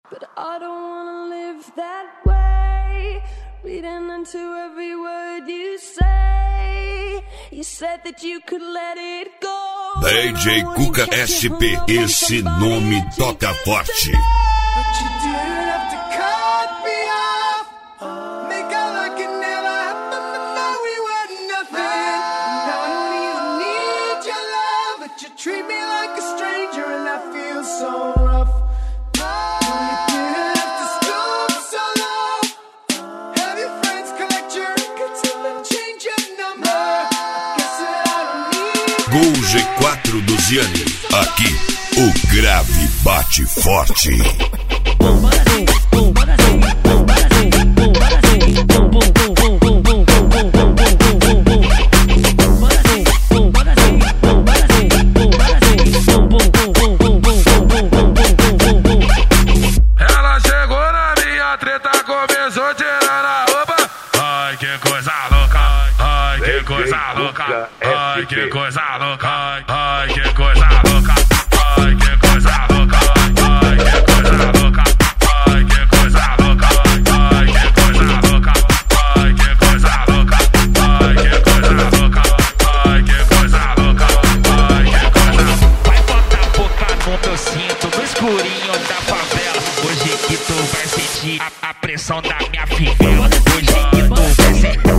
But I don't wanna live that way, reading into every word you say. You said that you could let it go. DJ Cuca SP, esse nome toca forte. But you didn't have to cut me off, make out like it never happened, but now we were nothing. Now I don't even need your love, but you treat me like a stranger and I feel so rough. Gol G4 do Ziani. Aqui, o grave bate forte. Ela chegou na minha treta, começou tirando a roupa. Ai, que coisa louca. Ai, que coisa louca. Ai, que coisa louca. Ai, que coisa louca. Ai, que coisa louca. Ai, que coisa louca. Ai, que coisa louca. Ai, que coisa louca. Ai, que coisa louca. Ai, que coisa louca. Ai, que coisa louca. Ai, que coisa louca. Vai botar a boca no meu cinto, no escurinho da favela. Hoje que tu vai sentir a pressão da minha fivela. Hoje que tu vai sentir.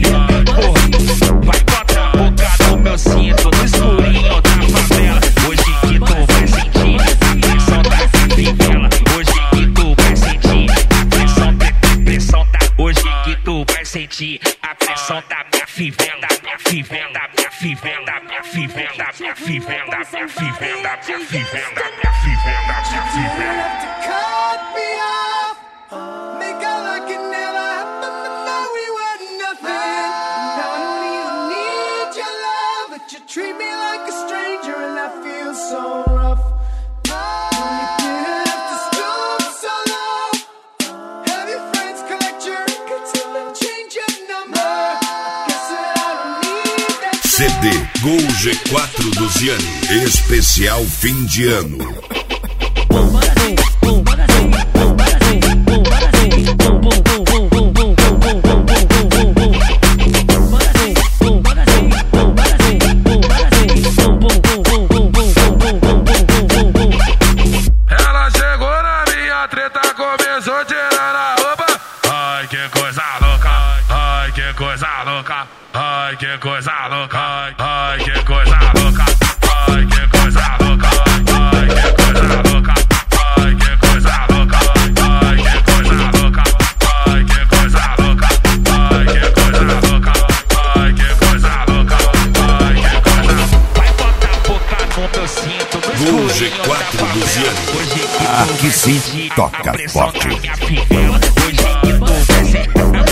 Vai botar a boca no meu cinto, no escurinho da favela. Hoje que tu vai sentir a pressão da minha fivela. Hoje que tu vai sentir a pressão da. Hoje que tu vai sentir a pressão da minha fivela, da minha fivela, da minha fivela, da minha fivela, da minha fivela, da minha fivela, da minha fivela, da minha fivela, da minha fivela. Cut me off, make out like it never happened, but now we were nothing. Now I don't even need your love, but you treat me like a stranger and I feel so rough. You didn't have to stoop so low, have your friends collect your records and then change your number. Guess that I don't need that. CD Gol G4 do Ziani. Especial fim de ano. Ela chegou na minha treta, começou tirando a roupa. Ai, que coisa louca. Ai, que coisa louca. Ai, que coisa louca. Ai, que coisa louca. Ai, que coisa louca. Ai, que coisa louca. Ai, que coisa louca. Ai, que coisa louca. Ai, que coisa louca. Ai, que coisa louca. Ai, que coisa louca. Ai, que coisa louca. Vai botar a boca no meu cinto, no Gol escurinho G4 da do favela. Ziani. Hoje que tu Aqui vai sim, sentir toca a pressão forte. da minha fivela. Hoje que tu vai sentir.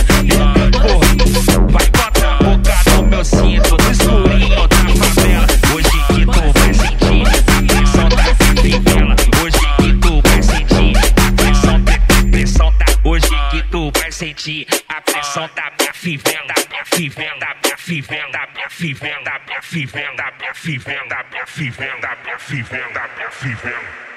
Vai botar a boca no meu cinto, no escurinho da favela. Hoje que tu vai sentir a pressão da minha fivela. Hoje que tu vai sentir a pressão da. Hoje que tu vai sentir a pressão da minha fivela, da minha fivela, da minha fivela, da minha fivela, da minha fivela, da minha fivela, da minha fivela, da minha fivela, da minha fivela.